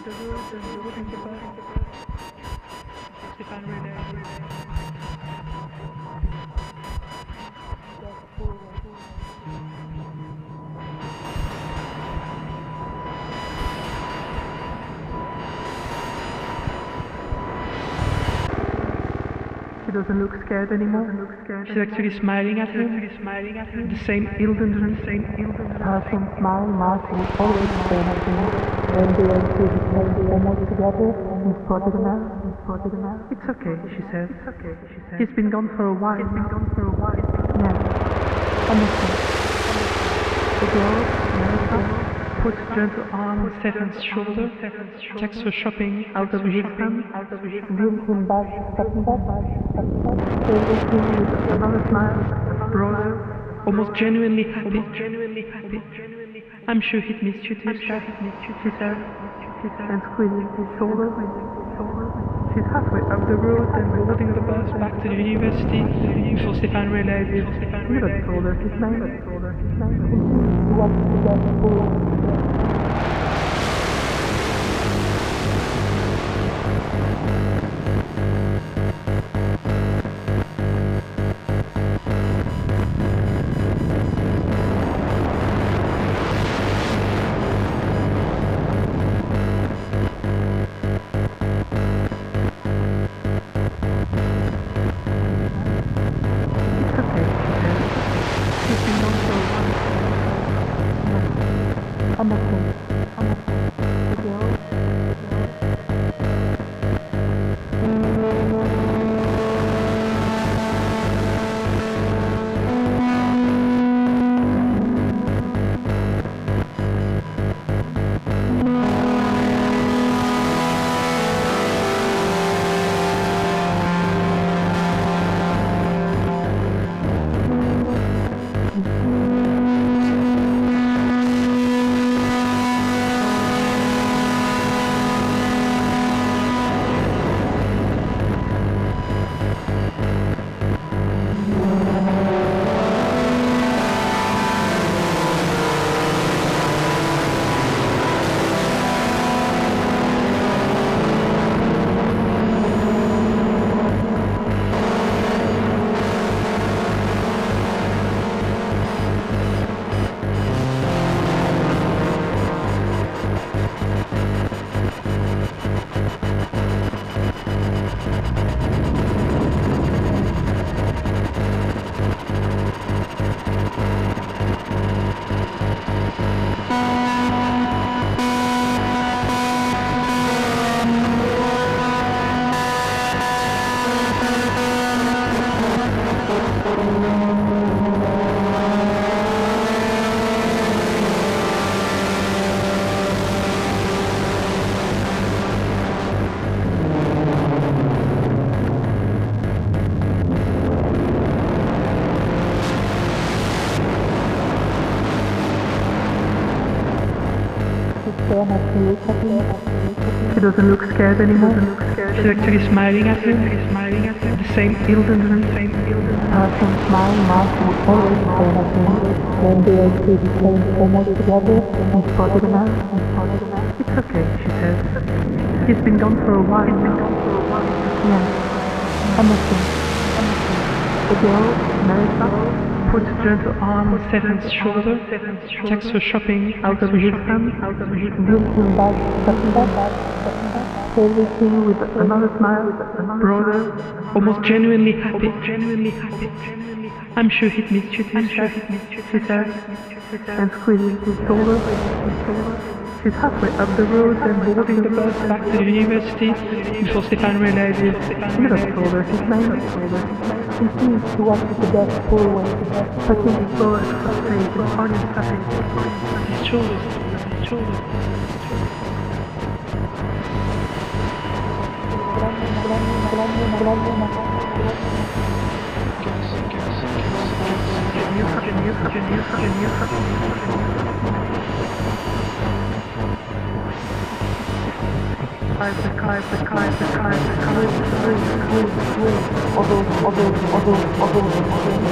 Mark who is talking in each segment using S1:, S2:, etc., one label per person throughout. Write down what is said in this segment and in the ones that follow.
S1: the road and holding the bus. Stefan Relay. She doesn't look scared anymore. She's actually smiling at him. The same Ilden,
S2: Person smile, Mark will always say nothing. When they are almost together, we spotted him out.
S1: It's okay, she says. He's been gone for a while.
S2: Yeah. Understand. The girl, Martha,
S1: Puts a gentle arm on Stefan's shoulder, takes her shopping out of his hand,
S2: brings him back, stepping back.
S1: with another smile, broader, almost genuinely happy. I'm sure he'd miss you too, Steph, she says, and squeezing his shoulder. She's halfway up the road and holding the bus back to the university before Stefan realizes he never told her his name.
S2: What to get for?
S1: She doesn't look scared anymore. She's actually smiling at him. The same Ilden.
S2: Person smile, Mark will always say nothing. When they are almost together, we spotted him out.
S1: It's okay, she says. He's been gone for a while.
S2: Yeah. Understand. The girl, Martha,
S1: Puts a gentle arm on Stefan's shoulder, takes her shopping out of his hand,
S2: brings him back, stepping back. Everything with
S1: another smile, broader, almost genuinely happy. I'm sure he'd miss you too, Steph, she says, and squeezing his shoulder. She's halfway up the road and holding the bus back to the university before Stefan realizes he never told her his name.
S2: continues to walk to the best forward, touching his
S1: Forward, frustrated, unhappy. His shoulders.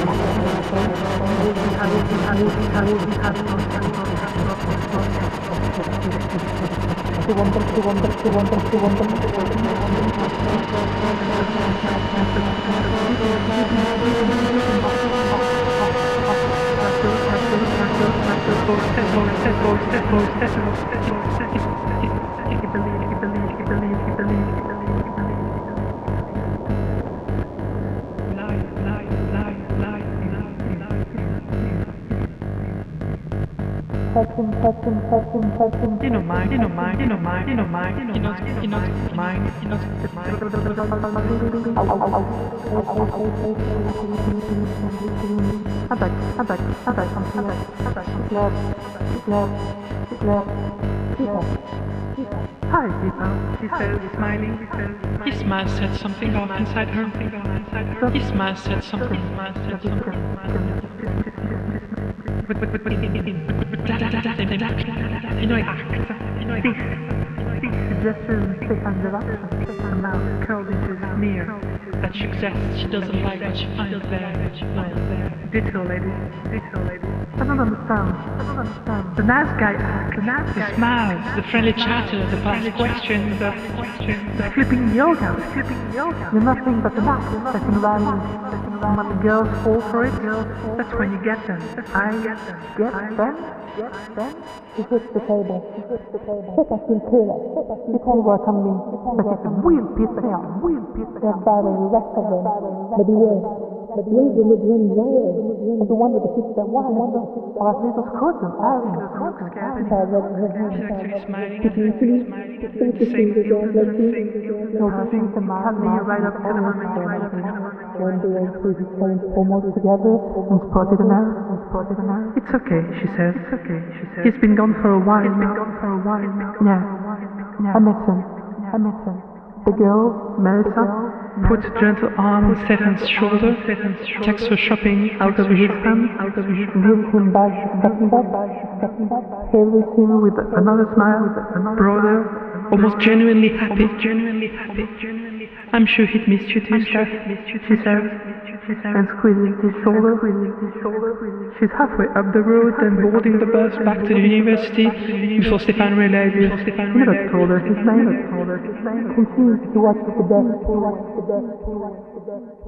S1: Although You know mine, you know mine, you know mine, you know mine, you know mine, you know I'm back, I'm back, I'm back, I'm here, I'm back, Hi, Deepa, she says, smiling, His smile said something off inside her, His smile said something, This suggestion second direction, her mouth curled into a sneer that suggests she doesn't like what she finds there. Ditto, lady. I don't understand. The nice guy acts, the smiles, the friendly chatter, the past questions, the flipping yoga. You're nothing but an act that can rally. And when the girls fall for it, that's when you get them. I get them.
S2: He hits the table. Pippa will kill us. You can't work on me.
S1: But it's a real piece of hell.
S2: They're bad and the rest of them. But beware. Where's the Ludwig Ryan? Of the one with the fits that one.
S1: Or at least those cousin, Aaron. She's actually smiling. Right up to the moment.
S2: One day I see his friends almost together and spotted an arrow.
S1: It's okay, she says. He's been gone for a while.
S2: Yeah. I miss him.
S1: The girl, Melissa, puts a gentle arm on Stefan's shoulder, takes her shopping out of his hand,
S2: Gives him back,
S1: favors him with another smile, broader, almost genuinely happy. I'm sure he'd missed you too, Steph, she says, and squeezes his shoulder. She's halfway up the road and boarding the bus back to the university before Stefan realizes he never told her his name.
S2: Continues to watch the desk.